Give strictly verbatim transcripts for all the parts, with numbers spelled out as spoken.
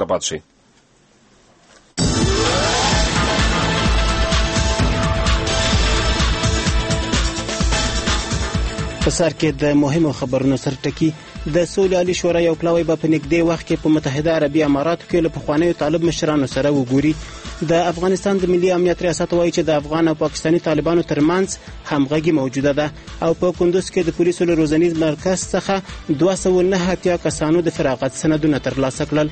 سره پات شئ. په سر کې د مهمو خبرونو سرټکی. د سولې عالي شورا یو پلاوی به په نږدې وخت کې په متحده عربي اماراتو کې له پخوانیو طالب مشرانو سره وګوري. د افغانستان د ملي امنیت ریاست وایي چې د افغان او پاکستاني طالبانو ترمنځ همغږي موجوده ده او په کندوز کې د پولیسو له روزنیز مرکز څخه دوه سوه نه اتیا کسانو د فراغت سندونه ترلاسه کړل.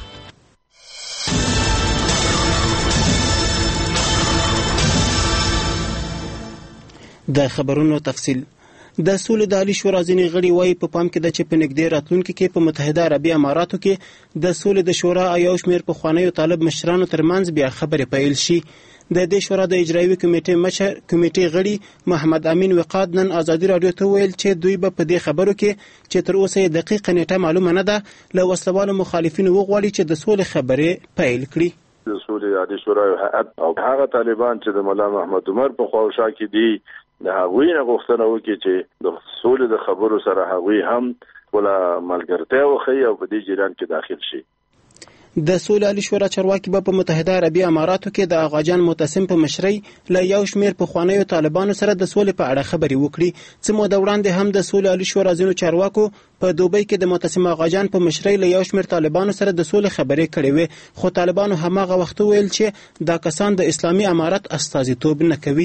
د خبرونو تفصیل. د سولې د عالي شورا ځینې غړي وایي په پام کې ده چې په نږدې راتلونکي کې په متحده عربي اماراتو کې د سولې د شورا یو شمېر پخوانیو طالب مشرانو ترمنځ بیا خبرې پیل شي. د دې شورا د اجرایوي کمیټې مشر کمیټې غړي محمد امین وقاد نن ازادي راډیو ته ویل چې دوی به په دې خبرو کې چې تر اوسه یې دقیقه نیټه معلومه نه ده له وسلوالو مخالفینو وغواړي چې د سولې خبرې پیل کړي. د سولې عالي شورا هیئت او هغه طالبان چې د مولا محمد عمر په خواوشا کې دي د هغوی نه غوښتنه وکړي چې د سولې د خبرو سره هغوی هم ولا ملګرتیا وښیي او په دې جریان کې داخل شي. د سولې عالي شورا چارواکي به په متحده عربي اماراتو کې د آغاجان معتصم په مشرۍ له یو شمېر پخوانیو طالبانو سره د سولې په اړه خبرې وکړي. څه موده وړاندې هم د سولې عالي شورا ځینو چارواکو په دوبۍ کې د معتصم آغاجان په مشرۍ له یو شمېر طالبانو سره د سولې خبرې کړې وې، خو طالبانو هماغه وخت ویل چې دا کسان د اسلامي امارت استازیتوب نه کوي.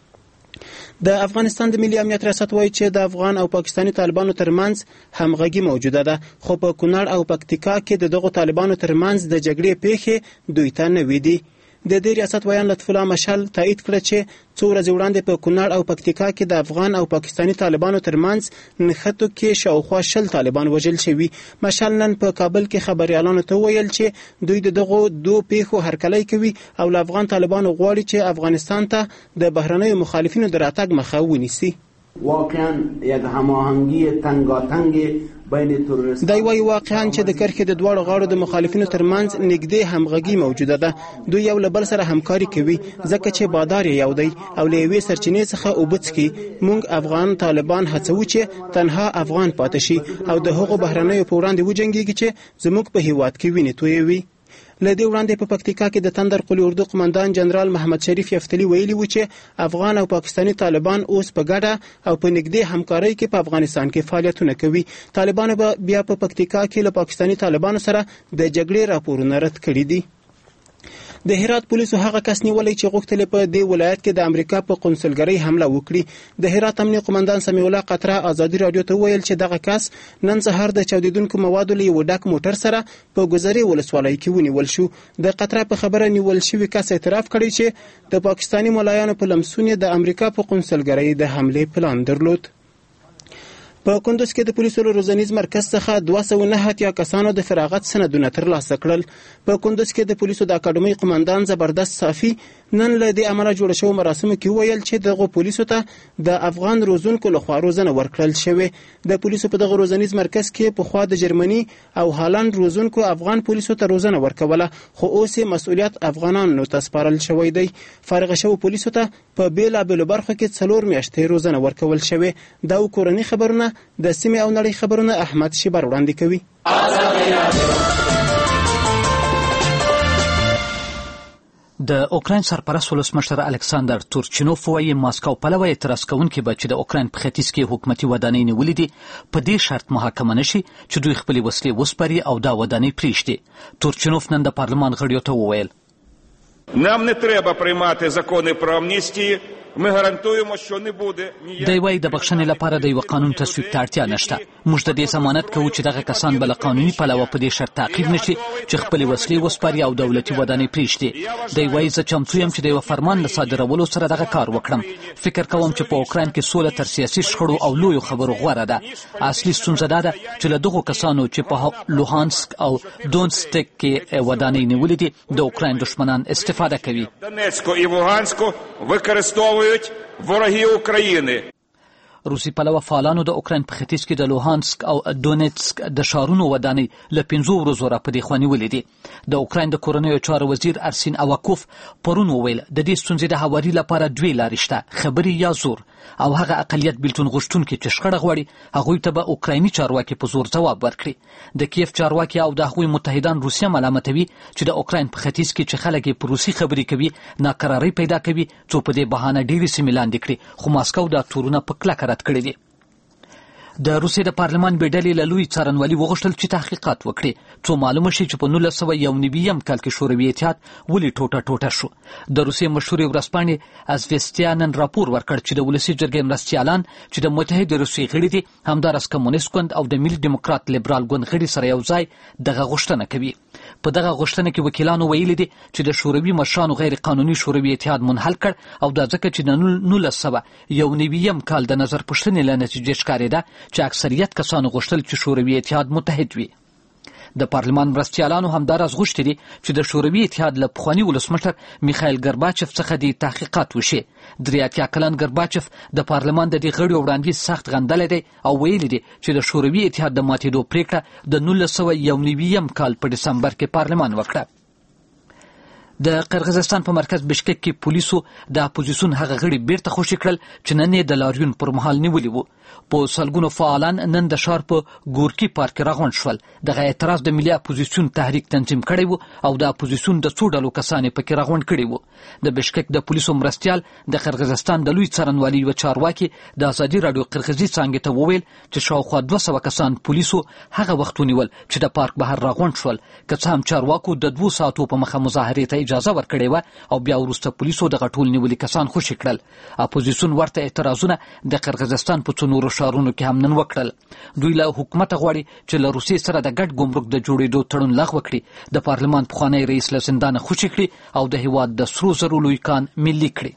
د افغانستان د ملي امنیت ریاست وایي چې د افغان او پاکستاني طالبانو ترمنځ همغږي موجوده ده، خو په کونړ او پکتیکا کې د دغو طالبانو ترمنځ د جګړې پیښې دوی ته نوې دي. د دې ریاست ویان لطف الله مشال تایید کړه چې څو ورځې وړاندې په کونړ او پکتیکا کې د افغان او پاکستاني طالبانو ترمنځ نښتو کې شاوخوا شل طالبان وژل شوي. مشال نن په کابل کې خبریالانو ته ویل چې دوی د دغو دوه پیښو هرکلی کوي او له افغان طالبانو غواړي چې افغانستان ته د بهرنیو مخالفینو د راتګ مخه ونیسي. واقعا یک هماهنگی تنگاتنگ بین تروریست دی وايي واقعا چې د کرښې د دواړو غاړو د مخالفینو ترمنځ نږدې همغږي موجوده ده. دوی یو له بل سره همکاري کوي ځکه چې بادار یې یو دی او له یوې سرچینې څخه اوبه څښي. موږ افغان طالبان هڅوو چې تنها افغان پاتې شي او د هغو بهرنیو په وړاندې وجنګېږي چې زموږ په هیواد کې وینې تویوي. له دې وړاندې په پکتیکا کې د تندر قلی اردو قماندان جنرال محمد شریف یفتلی ویلي و چې افغان او پاکستاني طالبان اوس په ګډه او په نږدې همکارۍ کې په افغانستان کې فعالیتونه کوي. طالبانو به بیا په پکتیکا کې له پاکستاني طالبانو سره د جګړې راپورونه رد کړي دي. د هرات پولیسو هغه کس نیولی چې غوښتل په دې ولایت کې د امریکا په قونسلګرۍ حمله وکړي. د هرات امنیه قماندان سمیع الله قطره ازادي راډیو ته ویل چې دغه کس نن سهار د چاودیدونکو موادو له یو ډک موټر سره په ګذرې ولسوالۍ کې ونیول شو. د قطره په خبره نیول شوي کس اعتراف کړی چې د پاکستاني ملایانو په لمسون د امریکا په قونسلګرۍ د حملې پلان درلود. په کندوز کې د پولیسو له روزنیز مرکز څخه دوه سوه نه اتیا کسانو د فراغت سندونه ترلاسه کړل. په کندوز کې د پولیسو د اکاډمۍ قماندان زبردست صافي نن له دې امله جوړ شوو مراسمو کې ویل چې دغه پولیسو ته د افغان روزونکو لخوا روزنه ورکړل شوې. د پولیسو په دغه روزنیز مرکز کې پخوا د جرمني او هالند روزونکو افغان پولیسو ته روزنه ورکوله، خو اوس مسؤلیت افغانانو ته سپارل شوی دی. فارغ شوو پولیسو ته په بیلابیلو برخو کې څلور میاشتې روزنه ورکول شوې. دا کورني خبرونه د سیمې او نړۍ خبرونه احمد شیبر وړاندې کوي. د اوکراین سرپرست ولسمشر الکساندر تورچینوف وایي ماسکو پلوه اعتراض کوونکي به چې د اوکراین په ختیځ کې حکومتي ودانۍ نیولې دي په دې شرط محاکمه نشي چې دوی خپلې وسلې وسپاري او دا ودانۍ پرېږدي. تورچینوف نن د پارلمان غړیو ته وویل Нам не треба приймати закони про амністію. Ми гарантуємо, що не буде ніяких... دی وایي د بخښنې لپاره د یو قانون تصویب ته اړتیا نشته. موږ د دې ضمانت کوو چې دغه کسان به له قانوني پلوه په دې شرط تعقیب نشي چې خپلې وسلې وسپاري او دولتي ودانۍ پرېږدي. دی وایي زه چمتو یم چې د یوه فرمان له صادرولو سره دغه کار وکړم. فکر کوم چې په اوکراین کې سوله تر سیاسي شخړو او لویو خبرو غوره ده. اصلي ستونزه دا ده چې له دغو کسانو چې په لوهانسک او دونسټک کې ودانۍ نیولې دي د اوکراین دښمنان استفاده کوي. Донецьку і Луганську використовують вороги України. روسي پلوه فعالانو د اوکراین په ختیځ کې د لوهانسک او دونیتسک د ښارونو ودانۍ له پنځو ورځو راپدې خوا نیولې دي. د اوکراین د کورنیو چارو وزیر ارسین اواکوف پرون وویل د دې ستونزې د هواري لپاره دوې لارې شته، خبرې یا زور، او هغه اقلیت بیلتون غوښتونکي چې شخړه غواړي هغوی ته به اوکرایني چارواکي په زور ځواب ورکړي. د کیف چارواکي او د هغوی متحدان روسیه ملامتوي چې د اوکراین په ختیځ کې چې خلک یې په روسي خبرې کوي ناکرارۍ پیدا کوي، څو په دې بهانه ډېرې سیمې لاندې کړي، خو ماسکو دا تورونه په کلکه رد کړي دي. د روسیې د پارلمان بېډلې له لوی څارنوالي وغوښتل چې تحقیقات وکړي څو معلومه شي چې په نولس سوه یو نوي کال کې شوروي اتحاد ولې ټوټه ټوټه شو. د روسیې مشهورې ورځپاڼې ازویستیا نن راپور ورکړ چې د ولسي جرګې مرستیالان چې د متحدې روسیې غړي دي همداراز کمونیست ګوند او د ملي ډیموکرات لیبرال ګوند غړي سره یو ځای دغه غوښتنه کوي. په دغه غوښتنه کې وکیلانو ویلي دي چې د شوروي مشرانو غیر قانوني شوروي اتحاد منحل کړ او دا ځکه چې د نولس سوه یو نوي کال د نظر پوښتنې له نتیجې ښکارېده چې اکثریت کسانو غوښتل چې شوروي اتحاد متحد وي. د پارلمان مرستیالانو همداراز غوښتي دي چې د شوروي اتحاد له پخواني ولسمشر میخایل ګرباچف څخه د تحقیقات وشي. درې اتیا کلن ګرباچف د پارلمان د دې غړو وړاندیز سخت غندلی دی او ویلي دي چې د شوروي اتحاد د ماتېدو پریکړه د نولس سوه یو نوي کال په ډسمبر کې پارلمان وکړه. د قرغیزستان په مرکز بشکک کې پولیسو د اپوزیسیون هغه غړي بیرته خوشي کړل چې نن یې د لاریون پر مهال نیولي وو. په سلګونو فعالان نن د ښار په ګورکي پارک کې راغونډ شول. دغه اعتراض د ملي اپوزیسیون تحریک تنظیم کړی وو او د اپوزیسیون د څو ډلو کسان یې پکې راغونډ کړي وو. د بشکک د پولیسو مرستیال د قرغیزستان د لوی څارنوالي یوه چارواکي د ازادي راډیو قرغیزي څانګې ته وویل چې شاوخوا دوه سوه کسان پولیسو هغه وخت ونیول چې د پارک بهر راغونډ شول، که څه هم چارواکو د دوو ساعتو په مخه مظاهرې ته اجازه ورکړې وه او بیا وروسته پولیسو دغه ټول نیولي کسان خوشي کړل. اپوزیسیون ورته اعتراضونه د قرغیزستان په څو نورو ښارونو کې هم نن وکړل. دوی له حکومته غواړي چې له روسیې سره د ګډ ګمرک د جوړېدو تړون لغوه کړي، د پارلمان پخوانی رئیس له زندانه خوشي کړي او د هېواد د سرو زرو لوی کان ملي کړي.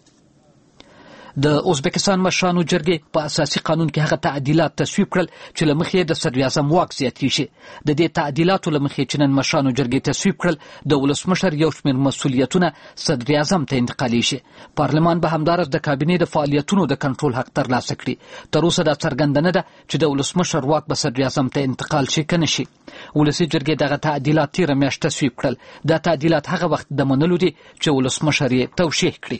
د ازبکستان مشرانو جرګې په اساسي قانون کې هغه تعدیلات تصویب کړل چې له مخې د صدراعظم واک زیاتې شي. د دې تعدیلاتو له مخې چې نن مشرانو جرګې تصویب کړل د ولسمشر یو شمېر مسؤلیتونه صدراعظم ته انتقالي شي. پارلمان به همداراز د کابینې د فعالیتونو د کنټرول حق ترلاسه کړي. تر اوسه دا څرګنده نه ده چې د ولسمشر واک به صدراعظم ته انتقال شي که نه شي. ولسي جرګې دغه تعدیلات تېره میاشت تصویب کړل. دا تعدیلات هغه وخت د منلو دي چې ولسمشر یې توشیح کړي.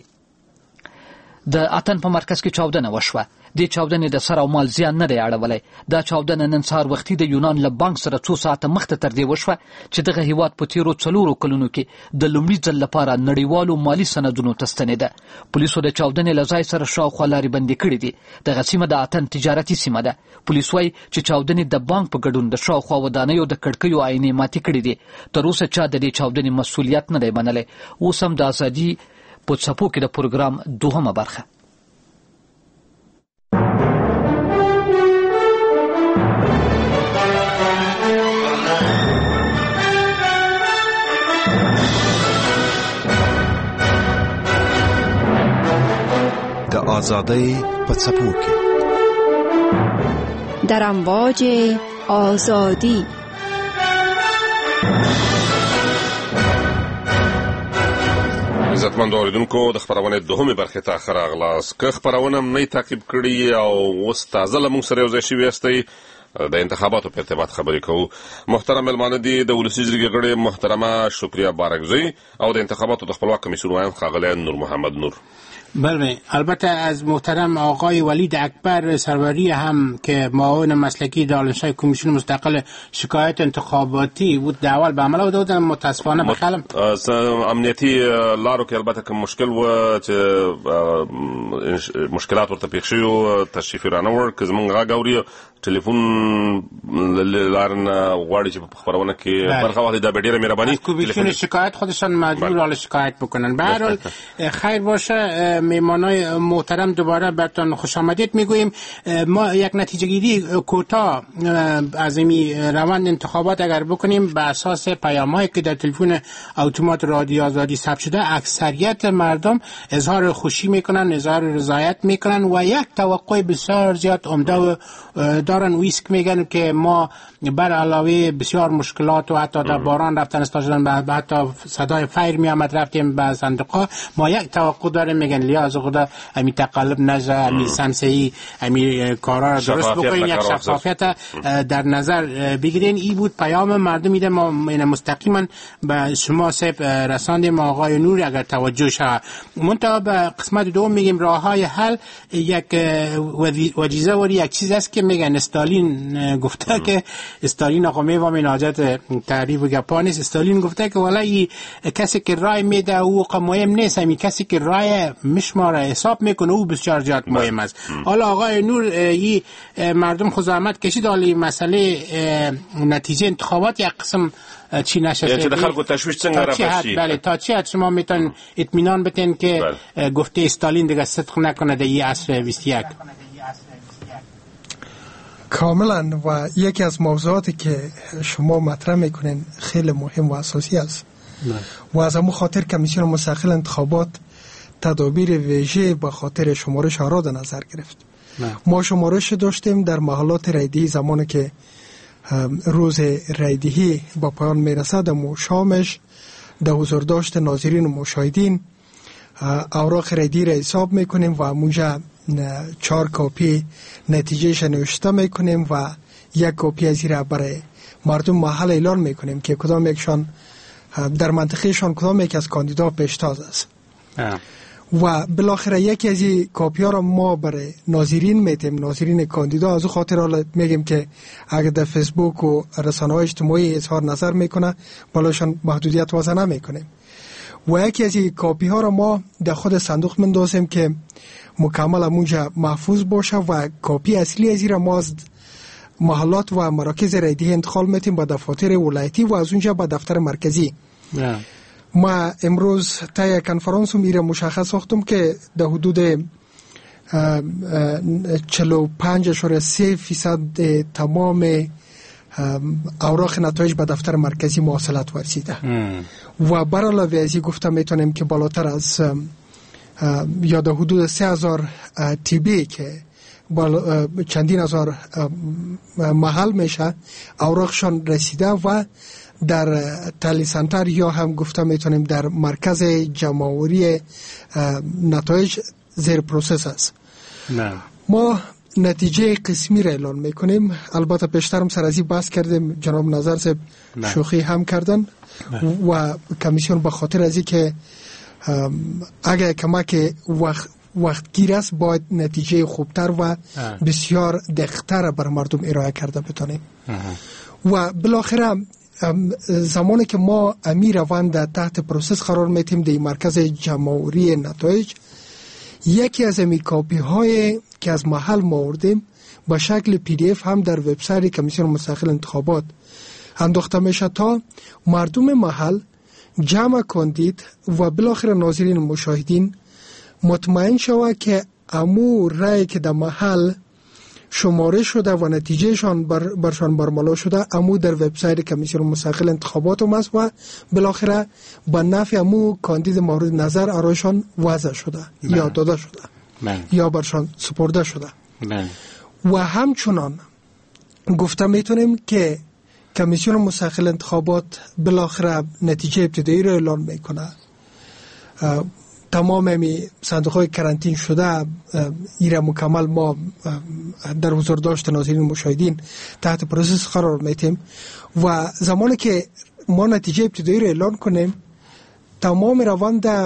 د اتن په مرکز کې چاودنه وشوه. دې چاودنې د سر او مال زیان نه دی اړولی. دا چاودنه نن سهار وختي د یونان له بانک سره څو ساعته مخته تر دې وشوه چې دغه هیواد په تیرو څلورو کلونو کې د لومړي ځل لپاره نړیوالو مالي سندونو ته ستنېده. پولیسو د چاودنې له ځای سره شاوخوا لارې بندې کړې دي. دغه سیمه د اتن تجارتي سیمه ده. پولیس وایي چې چاودنې د بانک په ګډون د شاوخوا ودانیو د کړکیو آینې ماتې کړې دي. تر اوسه چا د دې چاودنې مسؤلیت نه دی منلی. اوس هم د ازادي په څپو کې د پروګرام دوهمه برخه. د آزادۍ په څپو کې در امواج آزادی. عزتمند اوریدونکو د خپرونې دوهمې برخې ته ښه راغلاست. که خپرونه م نه تعقیب کړي او اوس تازه له موږ سره یو ځای شوي یاستئ د انتخاباتو په ارتباط خبرې کوو. محترم مېلمانه دي د ولسي جرګې غړې محترمه شکریه بارکزی او د انتخاباتو د خپلواک کمیسیون وایم ښاغلی نور محمد نور. بله، البته از محترم آقای ولید اکبر سروری هم که معاون مسلکی دانشگاه کمیسیون مستقل شکایت انتخاباتی بود د اول به عمل دادن. متاسفانه به خلم امنیتی لارو کې البته کوم مشکل و چې مشکلات ورته پیښ شوي تشریف رانه وړ که زمونږ غږ اوري ټلیفون لارن غواړي چې په خبرونه کې برخه واخلي. دا به ډیره مهرباني. کمیسیون شکایت خودشان مجبور حال شکایت بکنن. به هر حال خیر باشه. میمانای محترم دوباره براتون خوش آمدید میگوییم. ما یک نتیجه گیری کوتاه از این روند انتخابات اگر بکنیم به اساس پیام‌هایی که در تلفن اتومات رادیو آزادی ثبت شده، اکثریت مردم اظهار خوشی میکنن، اظهار رضایت میکنن و یک توقع بسیار زیاد عمده دارن ویسک میگن که ما بر علاوه بسیار مشکلات و حتی در باران رفتن استاجدن و حتی صدای فایر می آمد رفتیم به صندوقها، ما یک توقع داریم میگن لیاز خدا امی تقلب نجا امی سمسهی امی کارا را درست بکنین، یک شفافیت در نظر بگیرین. ای بود پیام مردم میده. ما مستقیما به شما صاحب رساندیم آقای نور اگر توجه شد. منتها به قسمت دوم میگیم راه های حل. یک وجیزه و یک چیز است که میگن استالین گفته که استالین آقا میوام این حاجت تعریف و گپا نیست. استالین گفته که ولی کسی که رای میده او مهم نیست، همین کسی که رای مشماره حساب میکنه او بسیار جات مهم است. حالا آقای نور ای مردم خود زحمت کشید حالی مسئله نتیجه انتخابات یک قسم چی نشه یعنی در خلق و تشویش چنگ رفت. بله تا چی حد شما میتون اطمینان بتین که بله. گفته استالین دیگه صدق نکنه در این عصر بیست و یک؟ کاملا. و یکی از موضوعاتی که شما مطرح میکنین خیلی مهم و اساسی است و از همون خاطر کمیسیون مستقل انتخابات تدابیر ویژه به خاطر شمارش آرا در نظر گرفت. نه. ما شمارش داشتیم در محلات رایدهی زمانی که روز رایدهی با پایان میرسد و شامش در حضور داشت ناظرین و مشاهدین اوراق رایدهی را حساب میکنیم و موجه چهار کاپی نتیجهش نوشته میکنیم و یک کاپی از را برای مردم محل اعلان میکنیم که کدام یکشان در منطقهشان کدام یک از کاندیدا پیشتاز است. اه. و بالاخره یکی از این کاپی ها را ما برای ناظرین میتیم، ناظرین کاندیدا. از او خاطر حالا میگیم که اگر در فیسبوک و رسانه های اجتماعی اظهار نظر میکنه بالاشان محدودیت وضع نمیکنیم. و یکی از این کاپی ها را ما در خود صندوق مندازیم که مکمل امونجا محفوظ باشه و کاپی اصلی از این را ما از محلات و مراکز رایدهی انتقال میتیم به دفاتر ولایتی و از اونجا به دفتر مرکزی. yeah. ما امروز تا یک کنفرانس میره مشخص ساختم که در حدود چهل و پنج اشاره سه فیصد تمام اوراق نتایج به دفتر مرکزی مواصلت ورسیده. mm. و بر علاوه از این گفته میتونیم که بالاتر از یا در حدود سه هزار تی بی که چندین هزار محل میشه اوراقشان رسیده و در تلی سنتر یا هم گفته میتونیم در مرکز جمع‌آوری نتایج زیر پروسس است. نه. ما نتیجه قسمی را اعلان میکنیم. البته پیشترم سر از این بحث کردیم، جناب نظر صاحب شوخی هم کردن. نه. و کمیسیون به خاطر از این که اگر کمک وقت وقت گیر است باید نتیجه خوبتر و بسیار دقیق‌تر بر مردم ارائه کرده بتونیم. و بالاخره زمانی که ما امیر روند تحت پروسس قرار میتیم در مرکز جمع‌آوری نتایج، یکی از امی کاپی های که از محل ما آوردیم با شکل پی دی اف هم در وبسایت کمیسیون مستقل انتخابات انداخته میشه تا مردم محل جمع کاندید و بالاخره ناظرین مشاهدین مطمئن شود که امو رای که در محل شماره شده و نتیجهشان بر برشان برملا شده امو در وبسایت کمیسیون مستقل انتخابات هم است و بالاخره با نفع امو کاندید مورد نظر آرایشان وضع شده من. یا داده شده من. یا برشان سپرده شده من. و همچنان گفته میتونیم که کمیسیون مستقل انتخابات بالاخره نتیجه ابتدایی را اعلان میکنه. تمام امی صندوق های کرانتین شده ایره مکمل ما در حضور داشت ناظرین مشاهدین تحت پروسس قرار میتیم و زمانی که ما نتیجه ابتدایی را اعلان کنیم تمام روند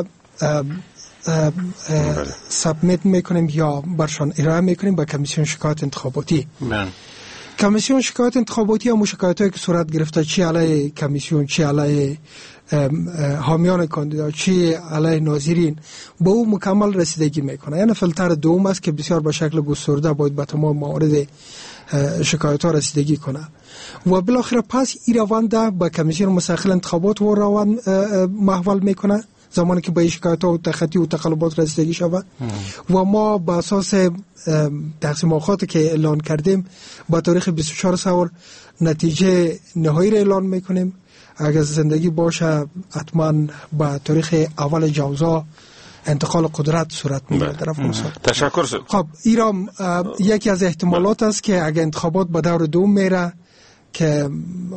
سابمیت میکنیم یا برشان ارائه میکنیم به کمیسیون شکایت انتخاباتی. من. کمیسیون شکایت انتخاباتی هم شکایت هایی که صورت گرفته چی علیه کمیسیون چی علیه حامیان کاندیدا چی علیه ناظرین با او مکمل رسیدگی میکنه. یعنی فیلتر دوم است که بسیار به شکل گسترده باید به تمام موارد شکایت ها رسیدگی کنه و بالاخره پس این روند به کمیسیون مستقل انتخابات و روند محول میکنه زمانی که به شکایت ها و تخطی و تقلبات رسیدگی شود و ما با اساس تقسیم اوقاتی که اعلان کردیم با تاریخ بیست و چهار سور نتیجه نهایی را اعلان میکنیم. اگر زندگی باشه حتما با تاریخ اول جوزا انتقال قدرت صورت میگیره در افغانستان. تشکر شد. خب ایران یکی از احتمالات است که اگر انتخابات به دور دوم میره که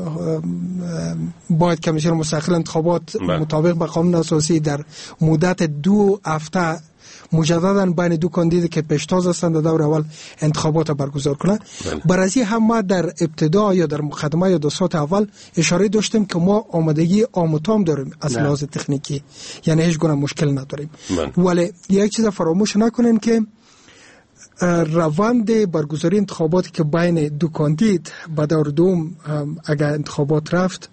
باید کمیسیون مستقل انتخابات مطابق با قانون اساسی در مدت دو هفته مجددا بین دو کاندید که پیشتاز هستند در دور اول انتخابات برگزار کنه. برای هم ما در ابتدا یا در مقدمه یا دو ساعت اول اشاره داشتیم که ما آمادگی آموتام داریم از لحاظ تکنیکی، یعنی هیچ گونه مشکل نداریم. ولی یک چیز فراموش نکنین که روند برگزاری انتخاباتی که بین دو کاندید به دور دوم اگر انتخابات رفت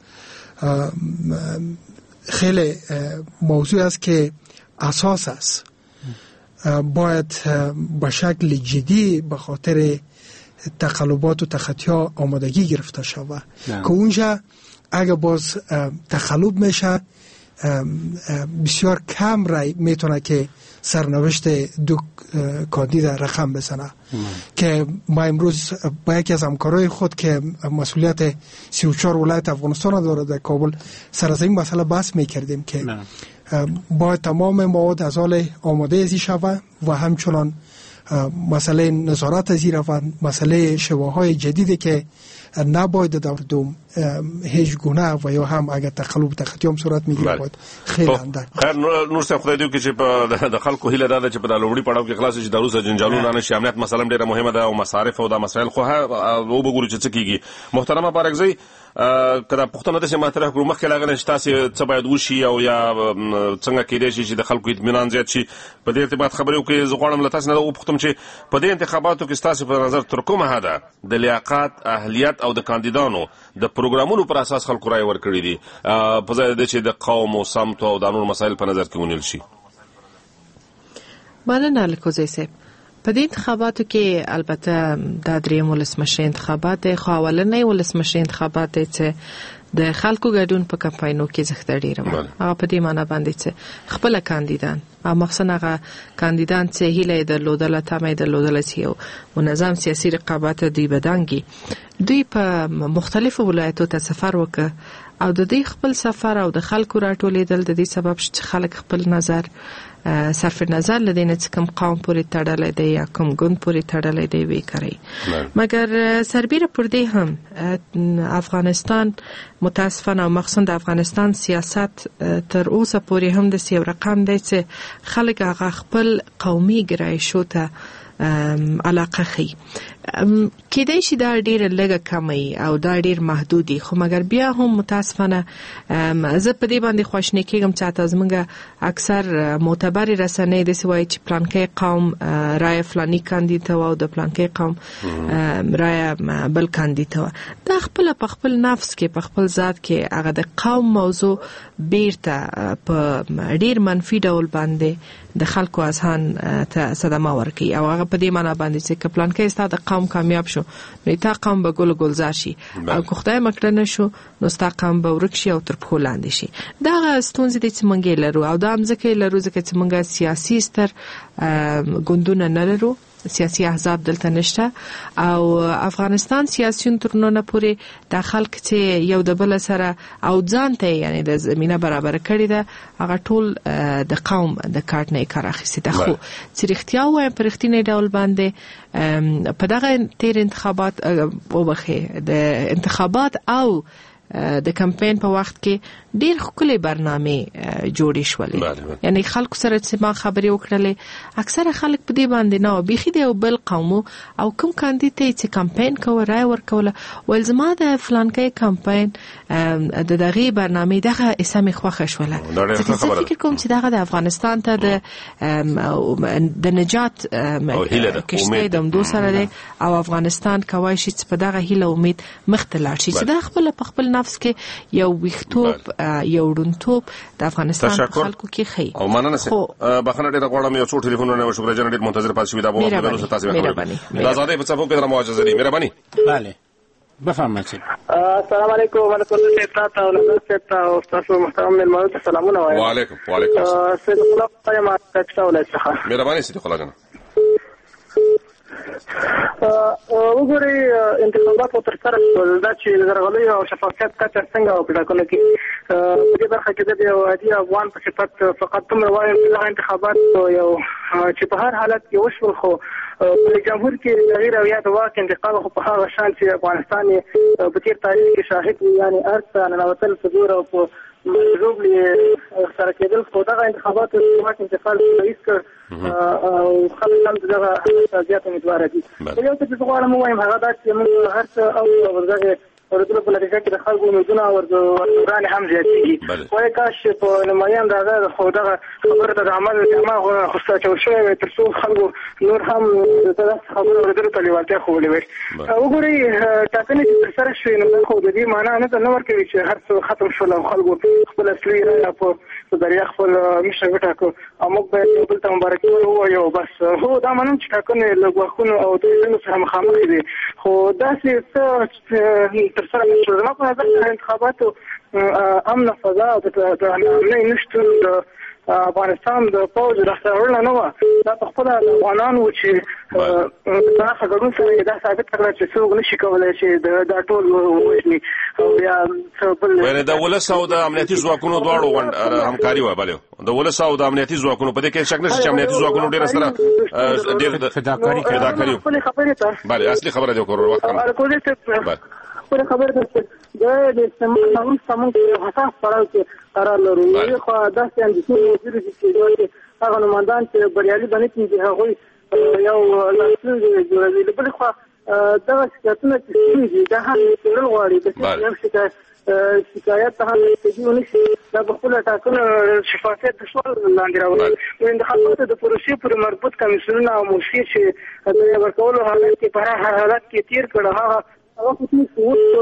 خیلی موضوع است که اساس است. باید به شکل جدی به خاطر تقلبات و تخطی‌ها آمادگی گرفته شود که اونجا اگر باز تقلب میشه بسیار کم رای میتونه که سرنوشت دو کاندید رقم بزنه. که ما امروز با یکی از همکارای خود که مسئولیت سی و چهار ولایت افغانستان داره در کابل سر از این مسئله بحث میکردیم که باید تمام مواد از حال آماده ازی شود و همچنان مسئله نظارت ازی روند، مسئله شواهای جدیدی که نباید در دوم هیچ گونه و یا هم اگر تقلب تخطی هم صورت میگیره باید خیلی اندک. خیر نور صاحب خدای دې چې په د خلکو هیله ده چې په لومړي پړاو کې خلاص شي د روسه جنجالونه نه شي. امنیت مثلا ډیره مهمه ده او مصارف او د مسایل خو او وګورو چې څه کیږي. محترمه بارکزی کله پښتون د مطرح کړو مخکې لاغله شتاسي څه باید وشي او یا څنګه کېدای شي چې د خلکو اطمینان زیات شي. په دې ارتباط خبرې وکړي. زه غواړم له تاسو نه وپوښتم چې په دې انتخاباتو کې تاسو په نظر تر کومه حده د لیاقت، اهلیت او د کاندیدانو د پروګرامونو پر اساس خلکو رای ورکړي دي په ځای د چې د قوم او سمت او د نور مسایل په نظر کې ونیول شي؟ مننه لکوزی صاحب. په دې انتخاباتو کې البته د دریم ولسمشر انتخابات دی، خو اولنۍ ولسمشر انتخابات دی چې د خلکو ګډون په کمپاینو کې زښته ډیره و. هغه په دې معنی باندې چې خپل کاندیدان او مخصوصا هغه کاندیدان چې هیله درلودله تمه درلودله چې یو منظم سیاسي رقابت دوی بدانګي، دوی په مختلفو ولایتو ته سفر وکړ او د دې خپل سفر او د خلکو راټولېدل د دې سبب چې خلک خپل نظر صرف نظر لدینه چې کوم قوم پورې تړلې دی یا کوم ګوند پورې تړلې دی وی کوي. مګر سربیره پر دې هم افغانستان متاسفانه او مخصوصا د افغانستان سیاست تر اوسه پورې هم د سیو رقم دی چې خلک هغه خپل قومي ګرایشو ته علاقه خي. کېدای شي دا ډېر لږه کمي او دا ډېر محدودي، خو مګر بیا هم متاسفانه زه په دې باندې خواشنی کېږم چې تاسو زمونږ اکثر معتبر رسنۍ د سوای چې پلانکې قوم رای فلاني کاندید او د پلانکې قوم رای بل کاندید. دا خپل په خپل نفس کې په خپل ذات کې هغه د قوم موضوع بیرته په ډېر منفي ډول باندې د خلکو اذهان ته صدمه ورکوي او هغه په دې معنی باندې چې کپلان کې ستاسو د قوم کامیاب شو نو تا قوم به ګل ګلزار شي او که خدای مکړه نشو نو ستاسو قوم به ورک شي او تر پخو لاندې شي. دا ستونزې دي چې مونږ لرو او دا هم ځکه لرو ځکه چې مونږ سیاسي ستر ګوندونه نه لرو، سیاسي احزاب دلته نشته او افغانستان سیاسيون ترنونه پورې د خلک چې یو د بل سره او ځان ته یعنی د زمينه برابر کړی ده هغه ټول د قوم د کارت نه کار اخیسته ده. خو چې رښتیا وایم پر رښتینی ډول باندې په دغه تیر انتخابات وبخې د انتخابات او د کمپاین په وخت کې ډیر خپلې برنامه جوړې شولې. یعنی خلکو سره چې ما خبرې وکړلې اکثره خلک په دې باندې نه بيخي دی او بل قوم او کوم کاندید چې کمپاین کوي رای ورکوله ول زما د فلانکې کمپاین د دغه برنامه دغه اسمه خوښ شوله. زه فکر کوم چې دغه د افغانستان ته د د نجات کشته د دوه سره دی او افغانستان کوي چې په دغه هیله امید مختلف شي چې د خپل په خپل نفس کې یو ویختوب یو ډونټوب د افغانستان خلکو کې خي. او مننه سه بخنه ډیره غواړم یو څو ټلیفونونه او شکر جن ډیر منتظر پات شوی دا به ورته تاسو مهرباني د آزادۍ په څپو کې درمو اجازه لري. مهرباني. بله بفرمایئ. السلام علیکم ورحمۃ الله تعالی او برکاته او تاسو محترم ملمنو ته سلامونه وایم. وعلیکم وعلیکم السلام. صدیق الله پای ما تاسو ولې څخه مهرباني صدیق الله جان. وګورئ انتخابات او ترسره شول دا چې د درغلۍ او شفافیت کچه څنګه او ټاکنه کې په دې برخه کې د یو عادي افغان په صفت فقط دومره وایم چې دا انتخابات یو چې په هر حالت کې وشول خو په جمهور کې تغییر او یا د واک انتقال خو په هغه شان چې افغانستان په تیر تاریخ کې شاهد وي یعنې ارث ننوتل په زور او په مجروب سره کېدل خو دغه انتخابات د واک انتقال رئیس کړ او خلک هم دغه زیات امیدواره دي یو څه چې زه غواړم ووایم هغه دا چې موږ هر څه او دغه ورته په نتیجه کې د خلکو امیدونه او ورځورانې هم زیاتېږي وایي کاش په نمایان دغه خو دغه خبره د عمل جامه خوسته اچول شوی وی تر څو خلکو نور هم دغه خبرو اورېدلو ته لېوالتیا ښودلې وی وګورئ ټاکنې چې ترسره شوې نو خو د دې معنا نه نه ورکوي چې هر څه ختم شول او خلکو خپل اصلي رایه په دریا خپل مشر وټاکو او موږ باید یو بل ته مبارکي ووایو بس هو دا منم چې ټاکنې له ګواښونو او دلیلونو سره مخامخ دي خو داسې څه ترسره نشول زما په نظر د انتخاباتو امن فضا او د امنۍ نشتون د افغانستان د پوځ لاسته راوړنه نه وه دا په خپله د افغانانو چې پراخه ګډون سره یې دا ثابت کړه چې څوک نشي کولی چې دا ټول ووژني او یا څه بل یعنې د ولس او د امنیتي ځواکونو دواړو همکاري وه بلې د ولس او د امنیتي ځواکونو په دې کې شک نشته چې امنیتي ځواکونو ډېره سره ډېر فداکاري فداکاري خپلې خبرې ته بلې اصلي خبره دې وکړو وخت خپل خبره ده چې د استعمال قانون سمون کې حساس پړاو کې قرار لرو یو خو داسې اندېښنې موجود دي چې هغه نمایندان چې بریالي بنه کېږي هغوی یو لاسلیک جوړوي د بلې خوا دغه شکایتونه چې کېږي دا هم څېړل غواړي د یو شکایت شکایت ته هم رسېدي ونشي دا په خپله ټاکنو شفافیت د سوال لاندې راولي نو انتخاباتو د پروسې پورې مربوط کمیسیونونه او موسسې چې د ورکولو حالت کې په هر حالت کې تېر کړه هغه صحیح او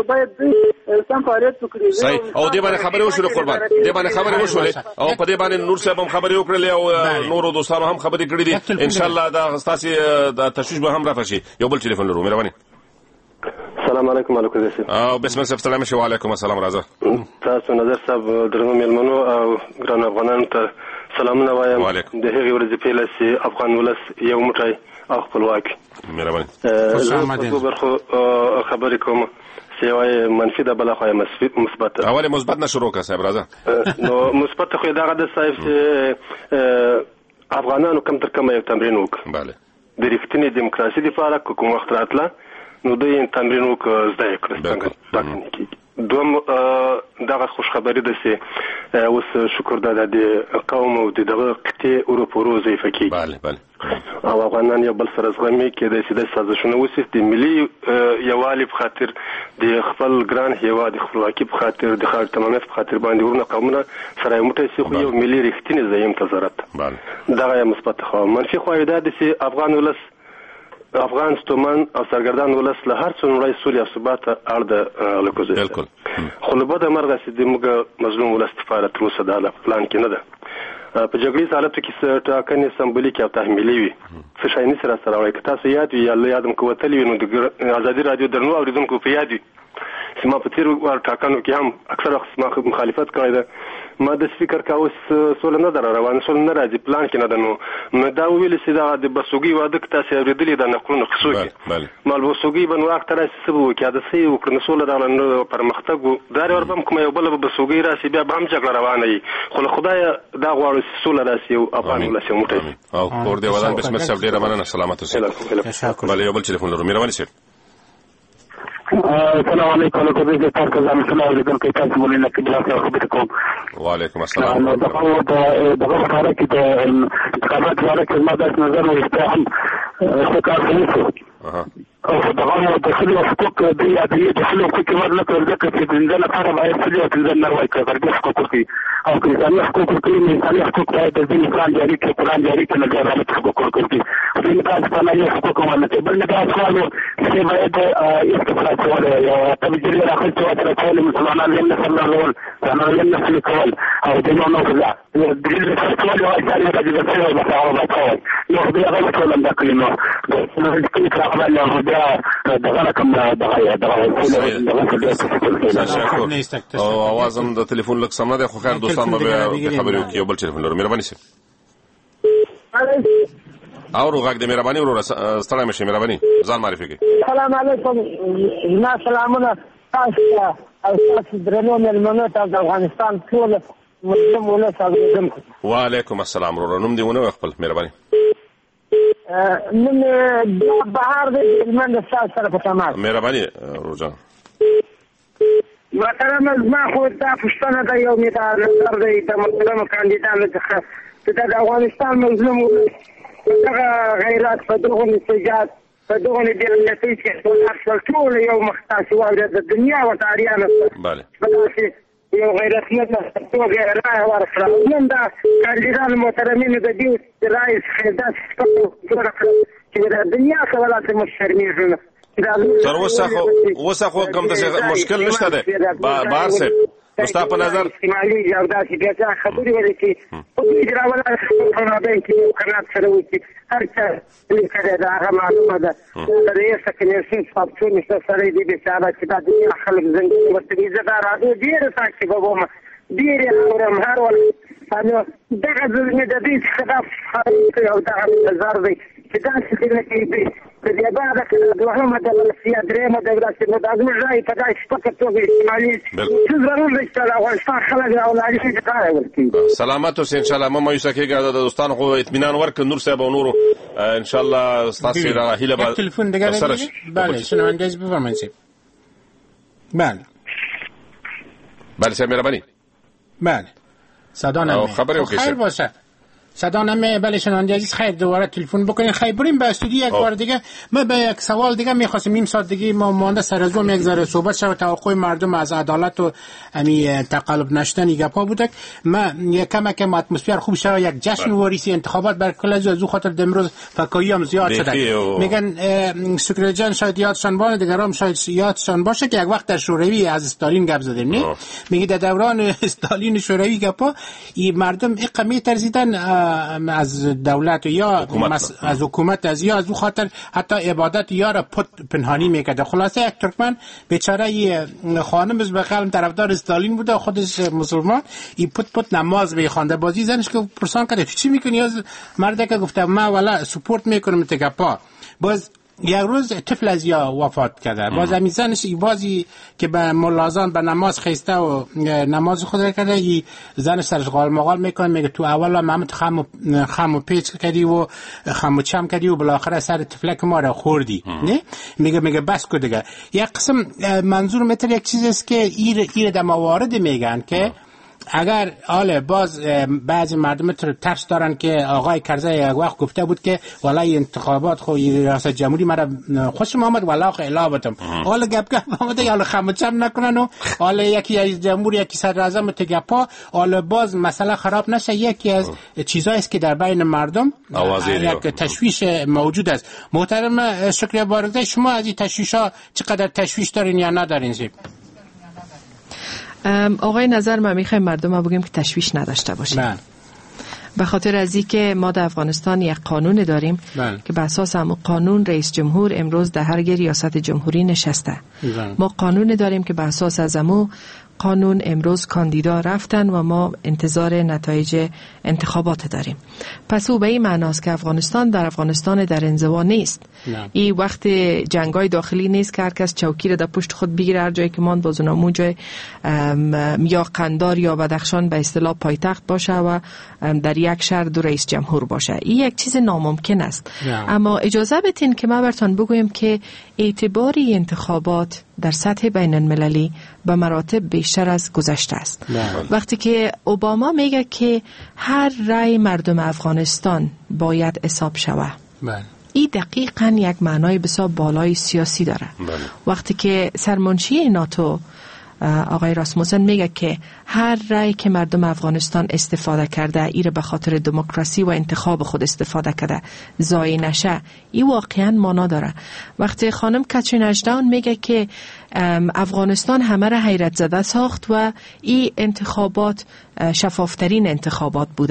دې باندې خبرې وشولې قربان دې باندې خبرې وشولې او په دې باندې نور صاحب هم خبرې وکړلې او نورو دوستانو هم خبرې کړې دي ان شاء الله دا ستاسو د تشویش به هم رافشي یو بل ټلیفون لرو مهرباني السلام علیکم علیکم او بسم الله السلام علیکم السلام راځه تاسو نظر صاحب درنو مېلمنو او ګران افغانانو ته سلامونه وایم د هغې ورځې پیله چې افغان ولس یو موټی او خپلواک مهرباني زه په برخو خبرې کوم چې وایي منفي ده بله خوا یې مثبت ده اول مثبت نه شروع کړه صاحب راځه نو مثبت خو یې دغه ده صاحب چې افغانانو کم تر کمه یو تمرین وکړه بله د رښتینې دیموکراسي دپاره که کوم وخت راتله نو دوی تمرین وکړه زده یې کړه څنګه ټاکنې کېږي دوم دغه خوشخبري ده چې اوس شکر ده د قوم او د دغه قطې اروپا ورو ضعیفه کېږي بله بله او افغانان یو بل سره زغمي کېدای شي د سازشونه وشي د ملي یووالي په خاطر د خپل ګران هېواد د خپلواکي په خاطر د خاورې تمامیت په خاطر باندې ورونه قومونه سره یو موټی شي خو یو ملي رښتینې ضیم ته ضرورت دغه یې مثبت خوا منفي خوا یې دا ده چې افغان ولس افغان ستومن او سرګردان ولس له هر څه لومړی سولې او ثبات ته اړ ده لکوزه بالکل خو له بده مرغه چې زموږ مظلوم ولس دپاره تر اوسه دا پلان کې نه ده په جګړیز حالتو کې څه ټاکنې سمبولیکې او تحمیلي وي څه شی نسي راسره راوړی که تاسو یاد وي یا له یاد مو که وتلي وي نو د ازادي راډیو درنو اورېدونکو په یاد وي چې ما په تېرو ټاکنو کې هم اکثر وخت ما مخالفت کړی ده ما داسې فکر کاوه اوس سوله نه ده را روانه سوله نه راځي پلان کې نه ده نو ما دا وویلې چې دغه د بسوګۍ واده که تاسې اورېدلي دا نقلونه قصو کې ما بسوګۍ به نو واک ته راسي څه به وکړي دا څه یې وکړو نو سوله راغله نو پرمختګ و دا ور به هم کومه یو بله به بسوګۍ راسي بیا به هم جګړه روانه وي خو له خدایه دا غواړو چې سوله راسي او افغان ولس یو موټی او کور دې ودان بسمت صاحب ډېره مننه سلامت اوسئ بله یو بل ټلیفون لرو مهرباني صاحب السلام علیکم علیکم دې تاسو ته ځم سلام علیکم کې تاسو مولوی نه کې تاسو خبرې کوم وعلیکم السلام نو دا خو د دغه لپاره کې د انتخابات لپاره کې ما داس نظر وسته هم څه کار کوي او دغه د خلکو حقوق دی د خلکو کې ورنه کړل چې د انسان لپاره باید څه او د نړۍ کې ورته حقوق کوي او چې انساني حقوق کوي انساني حقوق د دې پلان جاری کې پلان جاری کې نه غواړي حقوق کوي د انسان په حقوق باندې بل نه تاسو چې باید استفاده کوله یا تبدیل راخل څه تر ټول مسلمانان نه سره نه نه کول او د نو نو لا د دې څه ټول یو ځای د دې څه په تاو باندې نو دې هغه ټول د کلمه نو دې کې راغله نو دا دغه کوم دغه دغه او اوازم د ټلیفون لک سم نه ده خو خیر دوستان به خبرې وکړي یو بل ټلیفون لرو مهرباني سي اورو غږ د مهرباني ورو ستړی مشه مهرباني ځان معرفي کړئ. سلام علیکم جناب سلامونه تاسو او تاسو درنو مېلمنو ته د افغانستان ټول مسلم ولس اوریدونکو. وعلیکم السلام ورو نوم دې ونه خپل مهرباني. نن د بهار د علمن د تاسو سره په تماس. مهرباني ورو جان. محترم ما خو دا پښتنه د یو میدان نظر دی د محترم کاندیدانو څخه چې د افغانستان مظلوم دغه غیرت په دغه نسجات په دغه دلته چې ټول یو مختص وایي د دنیا او تاریخ بله یو غیرت نه توګه راي ورکړه. نن دا کاندیدان محترمین د دې رئیس خدای څخه چې د دنیا سوالات مشرمي تر اوسه خو اوسه خو کوم څه مشکل نشته ده بهر څه مستا په نظر استعمالي او داسې بیا خبرې ولې چې په دې ډول خبرونه به کې قناعت سره وکړي هر څه لیکل دا هغه معلومه ده د ریاست کمیسیون څخه نشته سره دې به چې دا د خلک څنګه ورته زده راځي ډیر تاکي به ومه ډیر اورم هر ول انو دغه د دې خلاف خبرې او دغه زار دی چې دا څه کې د دې بعد د دوهمه د ولسیا درېمه د ولسیا د ازمه ځای په دای شپږ توګه استعمالي څه ضرور دی چې دا افغانستان خلک او لاري څخه کار وکړي. سلامات اوسئ ان شاء الله. ما یوسف کېږي د دوستانو خو اطمینان ورک نور صاحب او نورو ان شاء الله تاسو را هیله به تلیفون دیگه بله شنوندگی بفرمایید. بله بله سه مهربانی. بله صدا نمیاد. خبری اوکی خیر باشه. صدا نمیاد. بله شنونده عزیز خیر دوباره تلفن بکنین. خیر بریم به استودیو یک بار دیگه. ما به یک سوال دیگه می‌خواستیم نیم ساعت دیگه ما مونده سر از اون یک ذره صحبت شد توقع مردم از عدالت و امی تقلب نشدن گپا بود. ما یکم کم اتمسفر خوب شد یک جشن وریسی انتخابات بر کل از او خاطر امروز فکایی هم زیاد شده. میگن سکرتر شاید یادشان باشه دیگران شاید یادشان باشه که یک وقت در شوروی از استالین گپ زدیم نه؟ میگه در دوران استالین شوروی گپا این مردم اقمی ترسیدن از دولت یا حکومت از حکومت از یا از او خاطر حتی عبادت یا را پت پنهانی میکرده. خلاصه یک ترکمن بیچاره خانم از بخلم طرفدار استالین بوده خودش مسلمان این پت پت نماز میخوانده. بازی زنش که پرسان کرده چی میکنی؟ از مرده که گفته ما والا سپورت میکنم تگپا. باز یک روز طفل از یا وفات کرده. باز همین زنش ای بازی که به ملازان به نماز خیسته و نماز خود را کرده ای زنش سرش غال مغال میکنه میگه تو اولا محمد خم و, خم و پیچ کردی و خم و چم کردی و بالاخره سر طفلک ما را خوردی نه میگه میگه بس کو دیگه. یک قسم منظور متر یک چیز است که ایر ایر در موارد میگن که اگر آله باز بعضی مردم ترس دارن که آقای کرزی یک وقت گفته بود که والله انتخابات خو ریاست جمهوری مرا خوشم آمد والله خلابتم حالا گپ گپ آمده یا خمچم نکنن و حالا یکی از جمهوری یکی صدر اعظم تگپا حالا باز مسئله خراب نشه. یکی از چیزایی است که در بین مردم یک تشویش موجود است. محترم شکریه بارکزای شما از این تشویش‌ها چقدر تشویش دارین یا ندارین زیب؟ آقای نظر ما میخوایم مردم ما بگیم که تشویش نداشته باشیم. بله. به خاطر از اینکه ما در افغانستان یک قانون داریم بله. که به اساس هم قانون رئیس جمهور امروز در هر ریاست جمهوری نشسته. بله. ما قانون داریم که به اساس از همو قانون امروز کاندیدا رفتن و ما انتظار نتایج انتخابات داریم. پس او به این معناست که افغانستان در افغانستان در انزوا نیست. این وقت جنگای داخلی نیست که هر کس چوکی را در پشت خود بگیره هر جایی که ماند بازونامو جای یا قندار یا بدخشان به اصطلاح پایتخت باشه و در یک شهر دو رئیس جمهور باشه. این یک چیز ناممکن است. نه. اما اجازه بدین که ما براتون بگویم که اعتباری انتخابات در سطح بین المللی به مراتب بیشتر از گذشته است. نه. وقتی که اوباما میگه که هر رای مردم افغانستان باید حساب شود. بله. این دقیقاً یک معنای بسیار بالای سیاسی داره. بله. وقتی که سرمنشی ناتو آقای راسموسن میگه که هر رای که مردم افغانستان استفاده کرده ایره به خاطر دموکراسی و انتخاب خود استفاده کرده ضایع نشه، این واقعا معنا داره. وقتی خانم کاترین اشتون میگه که افغانستان همه را حیرت زده ساخت و این انتخابات شفافترین انتخابات بوده،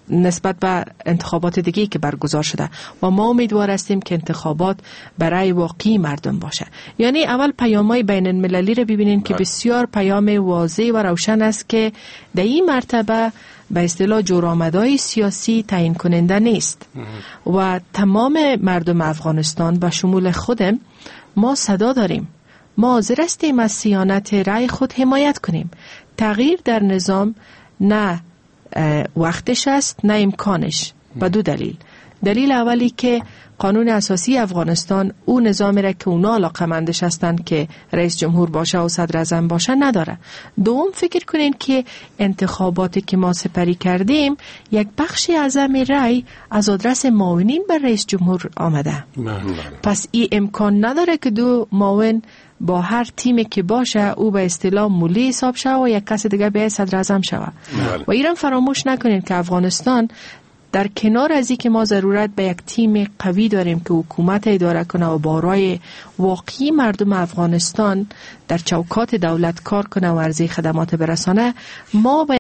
نسبت به انتخابات دیگه که برگزار شده و ما امیدوار هستیم که انتخابات برای واقعی مردم باشه. یعنی اول پیام‌های بین المللی رو ببینیم که بسیار پیام واضح و روشن است که در این مرتبه به اصطلاح جرآمدهای سیاسی تعیین کننده نیست و تمام مردم افغانستان به شمول خودم ما صدا داریم. ما حاضر هستیم از صیانت رأی خود حمایت کنیم. تغییر در نظام نه وقتش است نه امکانش، به دو دلیل. دلیل اولی که قانون اساسی افغانستان او نظامی را که اونا علاقه‌مندش هستند که رئیس جمهور باشه و صدر اعظم باشه نداره. دوم فکر کنین که انتخاباتی که ما سپری کردیم یک بخشی اعظم رأی از آدرس معاونین بر رئیس جمهور آمده. پس این امکان نداره که دو معاون با هر تیمی که باشه او به اصطلاح مولی حساب شود و یک کس دیگه به صدر اعظم شود. و ایران فراموش نکنین که افغانستان در کنار از این که ما ضرورت به یک تیم قوی داریم که حکومت اداره کنه و برای واقعی مردم افغانستان در چوکات دولت کار کنه و عرضه خدمات برسانه، ما